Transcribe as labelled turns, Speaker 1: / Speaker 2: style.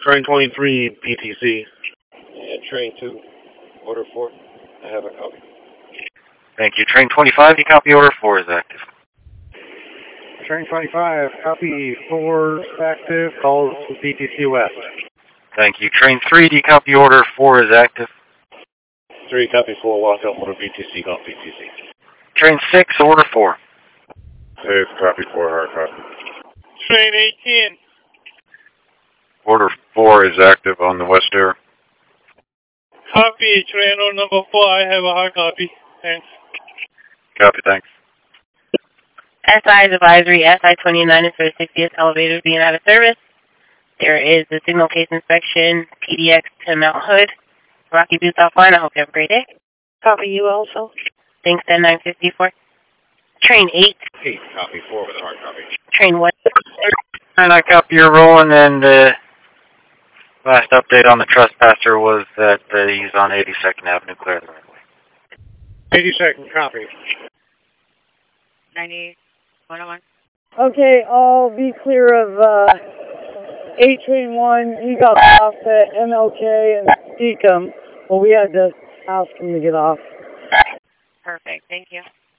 Speaker 1: Train 23, PTC.
Speaker 2: Yeah, train 2, order 4. I have a copy.
Speaker 3: Thank you. Train 25, you copy order 4 is active.
Speaker 4: Train 25, copy 4 active, calls PTC West.
Speaker 3: Thank you. Train 3, do you copy order 4 is active?
Speaker 1: 3, copy 4, walk up, order BTC, call PTC.
Speaker 3: Train 6, order 4.
Speaker 1: 6, copy 4, hard copy.
Speaker 5: Train 18.
Speaker 6: Order 4 is active on the West Air.
Speaker 5: Copy, train order number 4. I have a hard copy. Thanks.
Speaker 6: Copy, thanks.
Speaker 7: SI's advisory, SI-29 is for the 60th elevator being out of service. There is the signal case inspection, PDX to Mount Hood. Rocky Boots offline. I hope you have a great day.
Speaker 8: Copy you also.
Speaker 7: Thanks, 954. Train 8.
Speaker 2: 8, copy 4 with a hard copy.
Speaker 7: Train 1.
Speaker 3: And I copy your rolling, and last update on the trespasser was that he's on 82nd Avenue, clear the right way.
Speaker 4: 82nd, copy.
Speaker 8: 101. Okay, I'll be clear of 8 train 1. He got off at MLK and Deacom. Well, we had to ask him to get off.
Speaker 7: Perfect. Thank you.